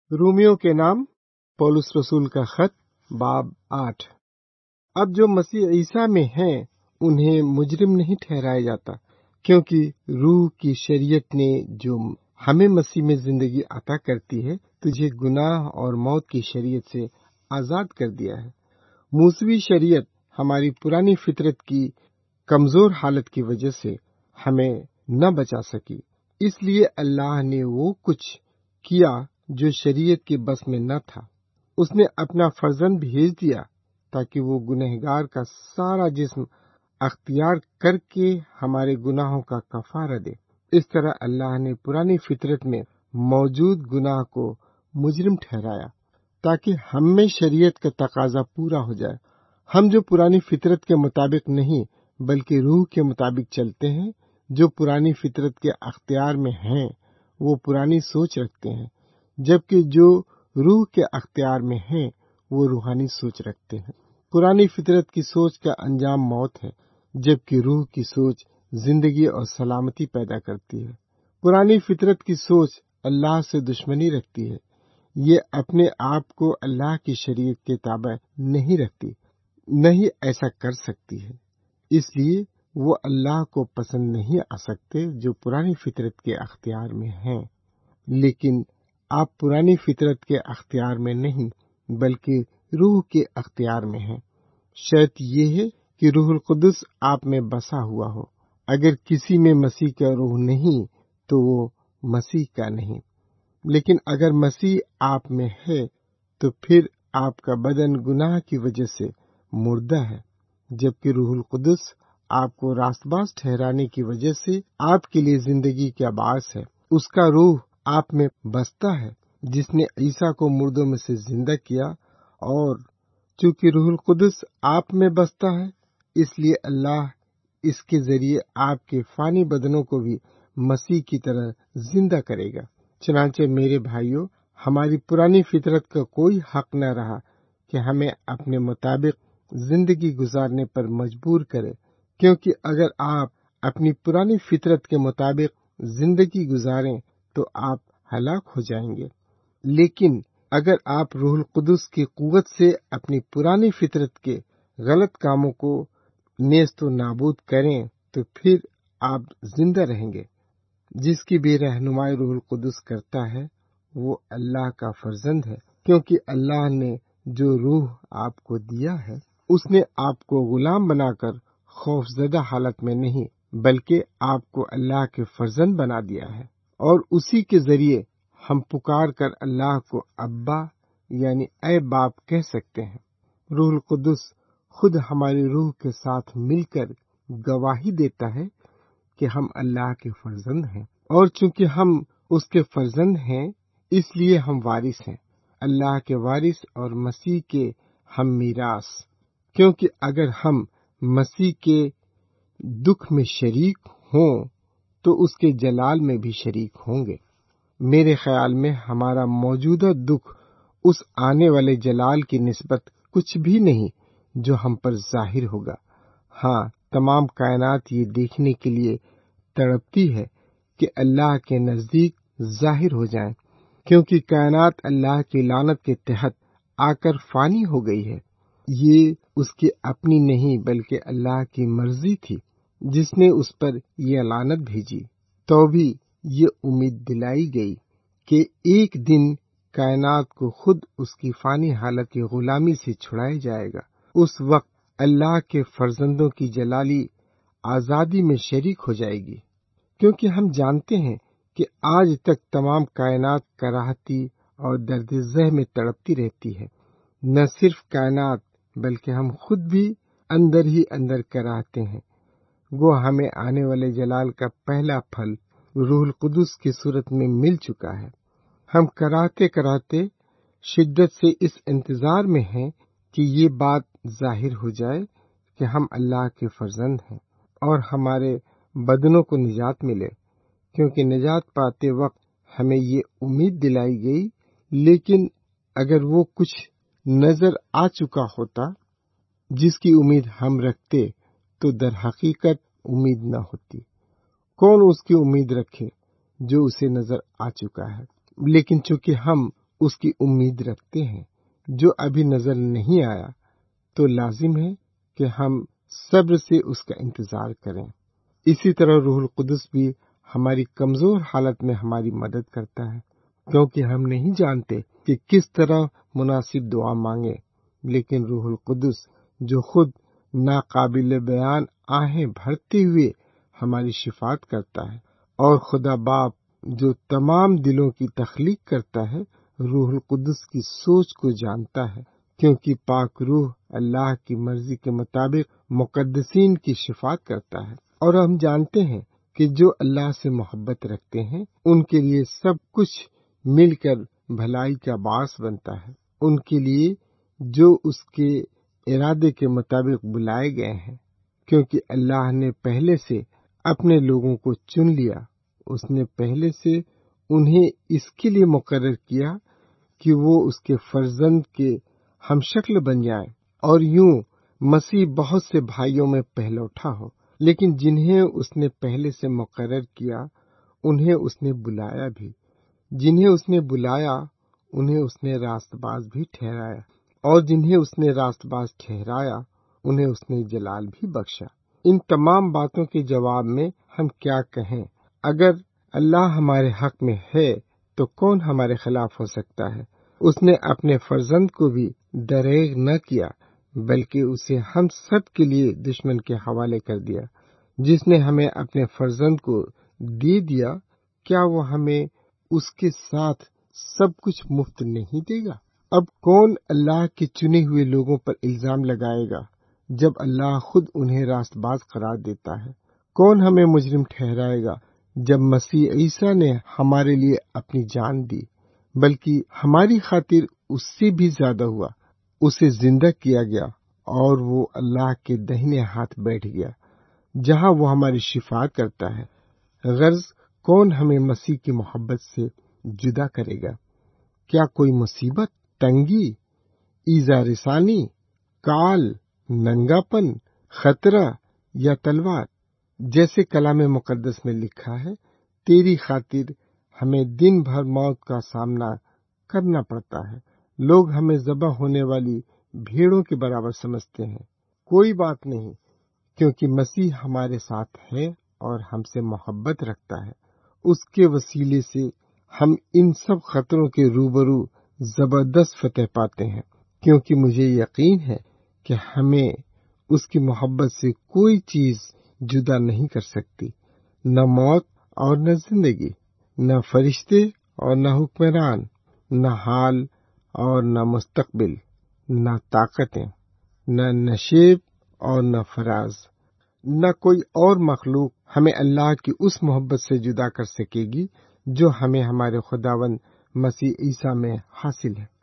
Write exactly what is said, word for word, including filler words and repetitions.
رومیوں کے نام پولس رسول کا خط باب آٹھ۔ اب جو مسیح عیسیٰ میں ہیں انہیں مجرم نہیں ٹھہرایا جاتا، کیونکہ روح کی شریعت نے جو ہمیں مسیح میں زندگی عطا کرتی ہے تجھے گناہ اور موت کی شریعت سے آزاد کر دیا ہے۔ موسوی شریعت ہماری پرانی فطرت کی کمزور حالت کی وجہ سے ہمیں نہ بچا سکی، اس لیے اللہ نے وہ کچھ کیا جو شریعت کے بس میں نہ تھا۔ اس نے اپنا فرزند بھیج دیا تاکہ وہ گنہگار کا سارا جسم اختیار کر کے ہمارے گناہوں کا کفارہ دے۔ اس طرح اللہ نے پرانی فطرت میں موجود گناہ کو مجرم ٹھہرایا تاکہ ہم میں شریعت کا تقاضا پورا ہو جائے۔ ہم جو پرانی فطرت کے مطابق نہیں بلکہ روح کے مطابق چلتے ہیں، جو پرانی فطرت کے اختیار میں ہیں وہ پرانی سوچ رکھتے ہیں، جبکہ جو روح کے اختیار میں ہیں وہ روحانی سوچ رکھتے ہیں۔ پرانی فطرت کی سوچ کا انجام موت ہے، جبکہ روح کی سوچ زندگی اور سلامتی پیدا کرتی ہے۔ پرانی فطرت کی سوچ اللہ سے دشمنی رکھتی ہے، یہ اپنے آپ کو اللہ کی شریعت کے تابع نہیں رکھتی، نہیں ایسا کر سکتی ہے، اس لیے وہ اللہ کو پسند نہیں آ سکتے جو پرانی فطرت کے اختیار میں ہیں۔ لیکن آپ پرانی فطرت کے اختیار میں نہیں بلکہ روح کے اختیار میں ہیں۔ شرط یہ ہے کہ روح القدس آپ میں بسا ہوا ہو۔ اگر کسی میں مسیح کا روح نہیں تو وہ مسیح کا نہیں۔ لیکن اگر مسیح آپ میں ہے تو پھر آپ کا بدن گناہ کی وجہ سے مردہ ہے، جبکہ روح القدس آپ کو راست باز ٹھہرانے کی وجہ سے آپ کے لیے زندگی کا باعث ہے۔ اس کا روح آپ میں بستا ہے جس نے عیسیٰ کو مردوں میں سے زندہ کیا، اور چونکہ روح القدس آپ میں بستا ہے اس لیے اللہ اس کے ذریعے آپ کے فانی بدنوں کو بھی مسیح کی طرح زندہ کرے گا۔ چنانچہ میرے بھائیوں، ہماری پرانی فطرت کا کوئی حق نہ رہا کہ ہمیں اپنے مطابق زندگی گزارنے پر مجبور کرے، کیونکہ اگر آپ اپنی پرانی فطرت کے مطابق زندگی گزاریں تو آپ ہلاک ہو جائیں گے۔ لیکن اگر آپ روح القدس کی قوت سے اپنی پرانی فطرت کے غلط کاموں کو نیست و نابود کریں تو پھر آپ زندہ رہیں گے۔ جس کی بھی رہنمائی روح القدس کرتا ہے وہ اللہ کا فرزند ہے، کیونکہ اللہ نے جو روح آپ کو دیا ہے اس نے آپ کو غلام بنا کر خوف زدہ حالت میں نہیں بلکہ آپ کو اللہ کے فرزند بنا دیا ہے، اور اسی کے ذریعے ہم پکار کر اللہ کو ابا یعنی اے باپ کہہ سکتے ہیں۔ روح القدس خود ہماری روح کے ساتھ مل کر گواہی دیتا ہے کہ ہم اللہ کے فرزند ہیں، اور چونکہ ہم اس کے فرزند ہیں اس لیے ہم وارث ہیں، اللہ کے وارث اور مسیح کے ہم میراث، کیونکہ اگر ہم مسیح کے دکھ میں شریک ہوں تو اس کے جلال میں بھی شریک ہوں گے۔ میرے خیال میں ہمارا موجودہ دکھ اس آنے والے جلال کی نسبت کچھ بھی نہیں جو ہم پر ظاہر ہوگا۔ ہاں، تمام کائنات یہ دیکھنے کے لیے تڑپتی ہے کہ اللہ کے نزدیک ظاہر ہو جائیں، کیونکہ کائنات اللہ کی لعنت کے تحت آ کر فانی ہو گئی ہے۔ یہ اس کی اپنی نہیں بلکہ اللہ کی مرضی تھی جس نے اس پر یہ لعنت بھیجی۔ تو بھی یہ امید دلائی گئی کہ ایک دن کائنات کو خود اس کی فانی حالت کی غلامی سے چھڑایا جائے گا۔ اس وقت اللہ کے فرزندوں کی جلالی آزادی میں شریک ہو جائے گی، کیونکہ ہم جانتے ہیں کہ آج تک تمام کائنات کراہتی اور درد ذہ میں تڑپتی رہتی ہے۔ نہ صرف کائنات بلکہ ہم خود بھی اندر ہی اندر کراہتے ہیں۔ وہ ہمیں آنے والے جلال کا پہلا پھل روح القدس کی صورت میں مل چکا ہے۔ ہم کراہتے کراہتے شدت سے اس انتظار میں ہیں کہ یہ بات ظاہر ہو جائے کہ ہم اللہ کے فرزند ہیں اور ہمارے بدنوں کو نجات ملے، کیونکہ نجات پاتے وقت ہمیں یہ امید دلائی گئی۔ لیکن اگر وہ کچھ نظر آ چکا ہوتا جس کی امید ہم رکھتے تو در حقیقت امید نہ ہوتی۔ کون اس کی امید رکھے جو اسے نظر آ چکا ہے؟ لیکن چونکہ ہم اس کی امید رکھتے ہیں جو ابھی نظر نہیں آیا، تو لازم ہے کہ ہم صبر سے اس کا انتظار کریں۔ اسی طرح روح القدس بھی ہماری کمزور حالت میں ہماری مدد کرتا ہے، کیونکہ ہم نہیں جانتے کہ کس طرح مناسب دعا مانگے، لیکن روح القدس جو خود ناقابل بیان آہیں بھرتے ہوئے ہماری شفاعت کرتا ہے، اور خدا باپ جو تمام دلوں کی تخلیق کرتا ہے روح القدس کی سوچ کو جانتا ہے، کیونکہ پاک روح اللہ کی مرضی کے مطابق مقدسین کی شفاعت کرتا ہے۔ اور ہم جانتے ہیں کہ جو اللہ سے محبت رکھتے ہیں ان کے لیے سب کچھ مل کر بھلائی کا باعث بنتا ہے، ان کے لیے جو اس کے ارادے کے مطابق بلائے گئے ہیں، کیونکہ اللہ نے پہلے سے اپنے لوگوں کو چن لیا۔ اس نے پہلے سے انہیں اس کے لیے مقرر کیا کہ وہ اس کے فرزند کے ہم شکل بن جائیں، اور یوں مسیح بہت سے بھائیوں میں پہلوٹا ہو۔ لیکن جنہیں اس نے پہلے سے مقرر کیا انہیں اس نے بلایا بھی، جنہیں اس نے بلایا انہیں اس نے راست باز بھی ٹھہرایا، اور جنہیں اس نے راست باز ٹھہرایا انہیں اس نے جلال بھی بخشا۔ ان تمام باتوں کے جواب میں ہم کیا کہیں؟ اگر اللہ ہمارے حق میں ہے تو کون ہمارے خلاف ہو سکتا ہے؟ اس نے اپنے فرزند کو بھی دریغ نہ کیا، بلکہ اسے ہم سب کے لیے دشمن کے حوالے کر دیا۔ جس نے ہمیں اپنے فرزند کو دے دیا، کیا وہ ہمیں اس کے ساتھ سب کچھ مفت نہیں دے گا؟ اب کون اللہ کے چنے ہوئے لوگوں پر الزام لگائے گا جب اللہ خود انہیں راست باز قرار دیتا ہے؟ کون ہمیں مجرم ٹھہرائے گا جب مسیح عیسیٰ نے ہمارے لیے اپنی جان دی، بلکہ ہماری خاطر اس سے بھی زیادہ ہوا، اسے زندہ کیا گیا اور وہ اللہ کے داہنے ہاتھ بیٹھ گیا، جہاں وہ ہماری شفاعت کرتا ہے۔ غرض کون ہمیں مسیح کی محبت سے جدا کرے گا؟ کیا کوئی مصیبت، تنگی، ایذا رسانی، کال، ننگا پن، خطرہ یا تلوار؟ جیسے کلام مقدس میں لکھا ہے، تیری خاطر ہمیں دن بھر موت کا سامنا کرنا پڑتا ہے، لوگ ہمیں ذبح ہونے والی بھیڑوں کے برابر سمجھتے ہیں۔ کوئی بات نہیں، کیونکہ مسیح ہمارے ساتھ ہے اور ہم سے محبت رکھتا ہے، اس کے وسیلے سے ہم ان سب خطروں کے روبرو زبردست فتح پاتے ہیں، کیونکہ مجھے یقین ہے کہ ہمیں اس کی محبت سے کوئی چیز جدا نہیں کر سکتی، نہ موت اور نہ زندگی، نہ فرشتے اور نہ حکمران، نہ حال اور نہ مستقبل، نہ طاقتیں، نہ نشیب اور نہ فراز، نہ کوئی اور مخلوق ہمیں اللہ کی اس محبت سے جدا کر سکے گی جو ہمیں ہمارے خداوند مسیح عیسیٰ میں حاصل ہے۔